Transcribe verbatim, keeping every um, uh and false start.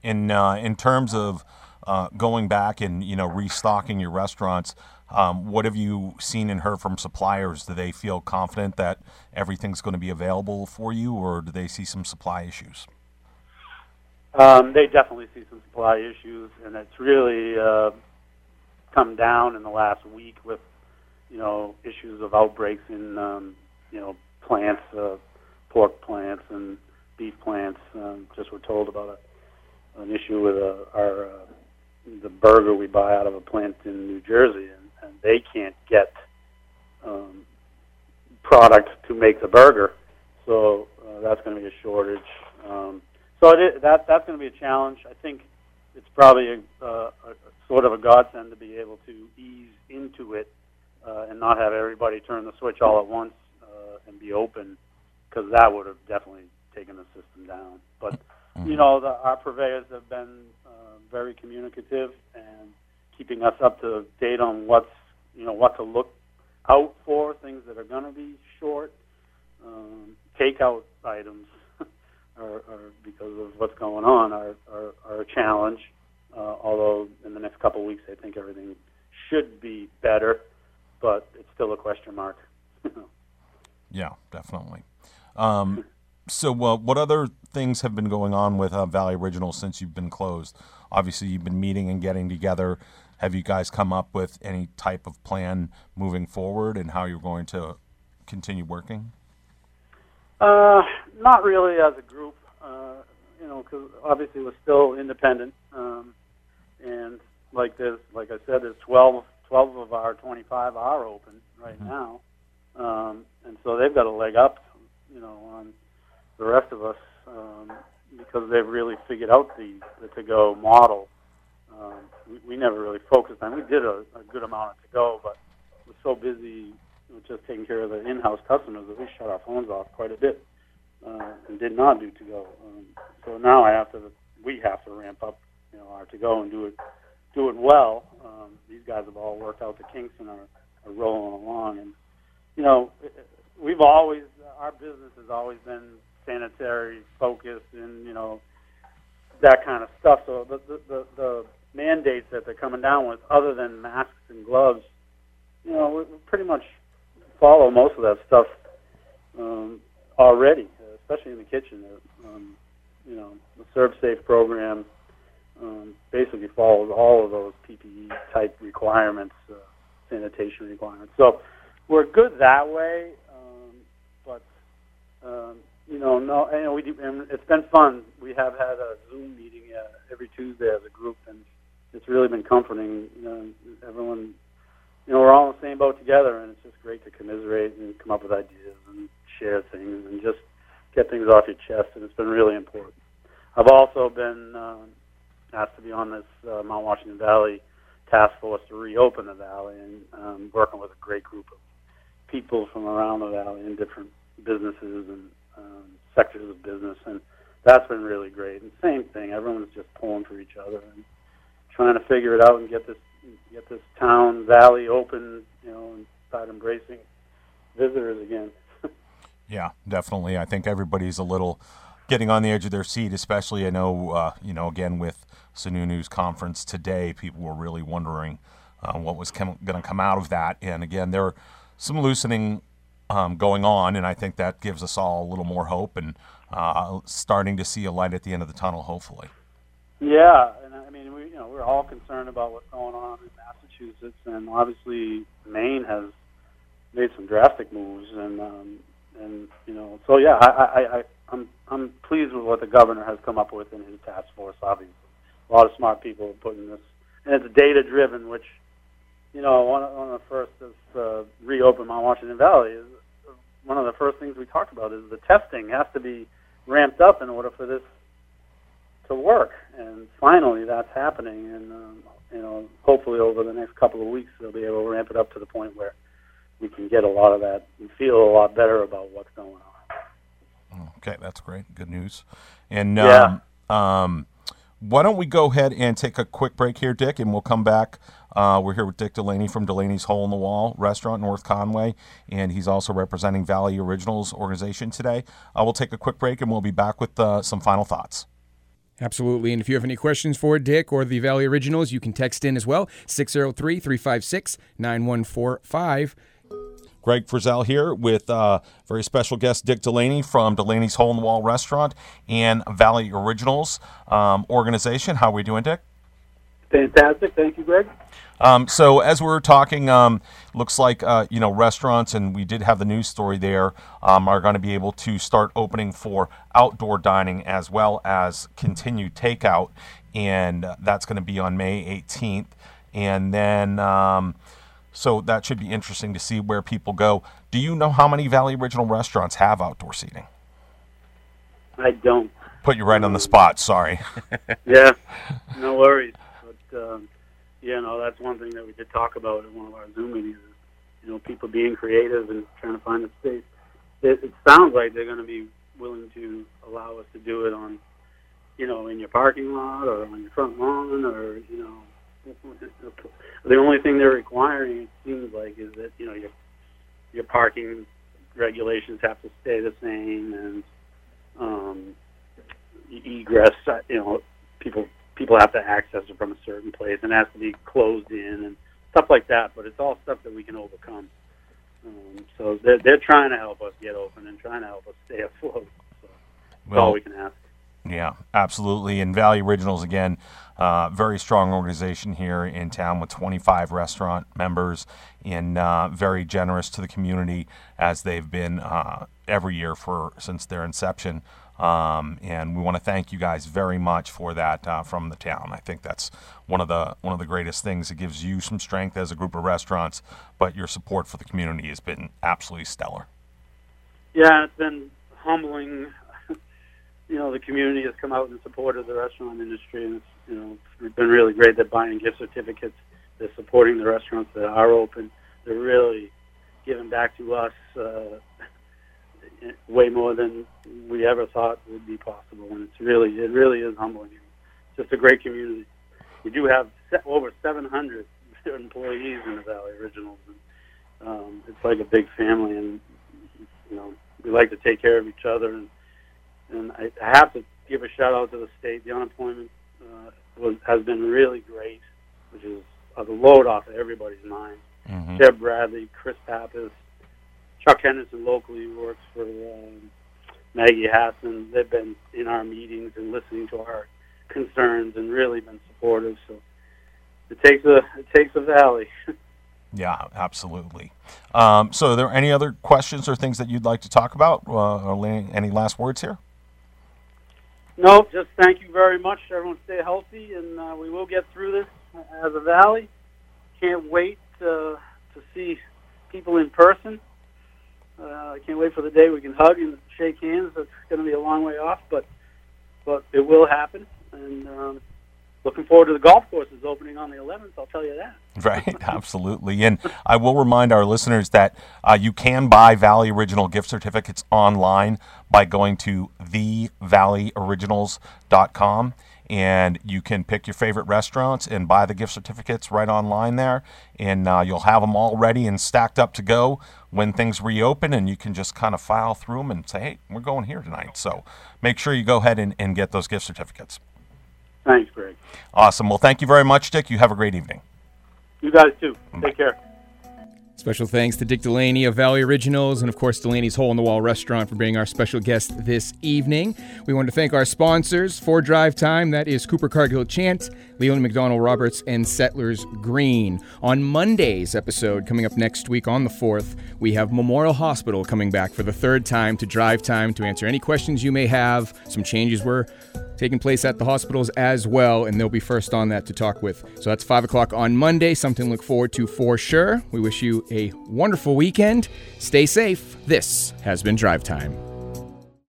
In uh, in terms of uh, going back and you know restocking your restaurants, um, what have you seen and heard from suppliers? Do they feel confident that everything's going to be available for you, or do they see some supply issues? Um, they definitely see some supply issues, and it's really uh, come down in the last week with you know issues of outbreaks in um, you know plants, uh, pork plants, and beef plants. Um, just were told about a, an issue with uh, our uh, the burger we buy out of a plant in New Jersey, and, and they can't get um, product to make the burger, so uh, that's going to be a shortage. Um, so it is, that that's going to be a challenge. I think it's probably a, a, a sort of a godsend to be able to ease into it uh, and not have everybody turn the switch all at once uh, and be open, because that would have definitely taken the system down. But you know, the, our purveyors have been uh, very communicative and keeping us up to date on what's you know what to look out for, things that are going to be short. Um, takeout items are, are, because of what's going on, are, are, are a challenge. Uh, although in the next couple of weeks, I think everything should be better, but it's still a question mark. Yeah, definitely. Um, so, uh, what other things have been going on with uh, Valley Original since you've been closed? Obviously, you've been meeting and getting together. Have you guys come up with any type of plan moving forward and how you're going to continue working? Uh, not really as a group, uh, you know, because obviously we're still independent, um, and like there's, like I said, there's twelve, twelve of our twenty-five are open right mm-hmm. now, um, and so they've got a leg up, you know, on the rest of us um, because they've really figured out the, the to-go model. Um, we, we never really focused on. We did a, a good amount of to-go, but we're so busy with just taking care of the in-house customers that we shut our phones off quite a bit uh, and did not do to-go. Um, so now I have to, we have to ramp up, you know, our to-go and do it, do it well. Um, these guys have all worked out the kinks and are, are rolling along. And you know, we've always, our business has always been sanitary focused and you know that kind of stuff. So the the, the, the mandates that they're coming down with, other than masks and gloves, you know, we, we pretty much follow most of that stuff um, already, especially in the kitchen. Um, you know, the Serve Safe program um, basically follows all of those P P E type requirements, uh, sanitation requirements. So we're good that way, um, but um, you know, no, you know, we do, and it's been fun. We have had a Zoom meeting uh, every Tuesday as a group, and it's really been comforting. You know, everyone, you know, we're all in the same boat together, and it's just great to commiserate and come up with ideas and share things and just get things off your chest, and it's been really important. I've also been uh, asked to be on this uh, Mount Washington Valley task force to reopen the valley, and um, working with a great group of people from around the valley in different businesses and um, sectors of business, and that's been really great. And same thing, everyone's just pulling for each other and trying to figure it out and get this get this town valley open, you know, and start embracing visitors again. Yeah, definitely. I think everybody's a little getting on the edge of their seat, especially I know, uh, you know, again with Sununu's conference today, people were really wondering uh, what was com- going to come out of that. And again, there are some loosening um, going on, and I think that gives us all a little more hope and uh, starting to see a light at the end of the tunnel, hopefully. Yeah, and I mean, we, you know, we're all concerned about what's going on in Massachusetts, and obviously Maine has made some drastic moves, and um, and you know, so yeah, I, I, I, I'm I'm pleased with what the governor has come up with in his task force. Obviously, a lot of smart people are putting this, and it's data driven, which, you know, one of, one of the first is uh, reopen Mount Washington Valley. Is one of the first things we talked about is the testing has to be ramped up in order for this to work, and finally that's happening. And um, you know, hopefully over the next couple of weeks they'll be able to ramp it up to the point where we can get a lot of that and feel a lot better about what's going on. Okay, that's great. Good news. And yeah. um, um, why don't we go ahead and take a quick break here, Dick, and we'll come back. Uh, we're here with Dick Delaney from Delaney's Hole in the Wall Restaurant, North Conway, and he's also representing Valley Originals organization today. Uh, we'll take a quick break, and we'll be back with uh, some final thoughts. Absolutely. And if you have any questions for Dick or the Valley Originals, you can text in as well, six oh three, three five six, nine one four five. Greg Frizzell here with uh, very special guest Dick Delaney from Delaney's Hole in the Wall Restaurant and Valley Originals um, organization. How are we doing, Dick? Fantastic. Thank you, Greg. Um, so as we were talking, um, looks like, uh, you know, restaurants, and we did have the news story there, um, are going to be able to start opening for outdoor dining as well as continued takeout. And uh, that's going to be on May eighteenth. And then, um, so that should be interesting to see where people go. Do you know how many Valley Original restaurants have outdoor seating? I don't. Put you right um, on the spot. Sorry. Yeah, no worries. But, um, yeah, no, that's one thing that we did talk about in one of our Zoom meetings is, you know, people being creative and trying to find a space. It, it sounds like they're going to be willing to allow us to do it on, you know, in your parking lot or on your front lawn or, you know, the only thing they're requiring, it seems like, is that, you know, your your parking regulations have to stay the same, and um, egress, you know, people people have to access it from a certain place, and it has to be closed in and stuff like that. But it's all stuff that we can overcome. Um, so they're they're trying to help us get open and trying to help us stay afloat. So that's well, all we can ask. Yeah, absolutely. And Valley Originals, again, uh, very strong organization here in town with twenty-five restaurant members, and uh, very generous to the community as they've been uh, every year for since their inception. Um, and we want to thank you guys very much for that uh, from the town. I think that's one of the one of the greatest things. It gives you some strength as a group of restaurants, but your support for the community has been absolutely stellar. Yeah, it's been humbling. You know, the community has come out in support of the restaurant industry, and it's, you know, it's been really great. They're buying gift certificates. They're supporting the restaurants that are open. They're really giving back to us uh, way more than we ever thought would be possible. And it's really, it really is humbling. It's just a great community. We do have over seven hundred employees in the Valley Originals, and um, it's like a big family. And you know, we like to take care of each other. And And I have to give a shout out to the state. The unemployment uh, was, has been really great, which is a load off of everybody's mind. Mm-hmm. Deb Bradley, Chris Pappas, Chuck Henderson locally works for um, Maggie Hassan. They've been in our meetings and listening to our concerns and really been supportive. So it takes a it takes a valley. Yeah, absolutely. Um, so are there any other questions or things that you'd like to talk about? Uh, or any last words here? No, just thank you very much. Everyone stay healthy, and uh, we will get through this as a valley. Can't wait uh, to see people in person. Uh, I can't wait for the day we can hug and shake hands. It's going to be a long way off, but but it will happen. And um, looking forward to the golf courses opening on the eleventh, I'll tell you that. Right, absolutely. And I will remind our listeners that uh, you can buy Valley Original gift certificates online by going to the valley originals dot com, and you can pick your favorite restaurants and buy the gift certificates right online there, and uh, you'll have them all ready and stacked up to go when things reopen, and you can just kind of file through them and say, hey, we're going here tonight. So make sure you go ahead and, and get those gift certificates. Thanks, Greg. Awesome. Well, thank you very much, Dick. You have a great evening. You guys too. Take care. Special thanks to Dick Delaney of Valley Originals and, of course, Delaney's Hole in the Wall Restaurant for being our special guest this evening. We want to thank our sponsors for Drive Time. That is Cooper Cargill Chant, Leland McDonald Roberts, and Settlers Green. On Monday's episode, coming up next week on the fourth, we have Memorial Hospital coming back for the third time to Drive Time to answer any questions you may have. Some changes were taking place at the hospitals as well, and they'll be first on that to talk with. So that's five o'clock on Monday, something to look forward to for sure. We wish you a wonderful weekend. Stay safe. This has been Drive Time.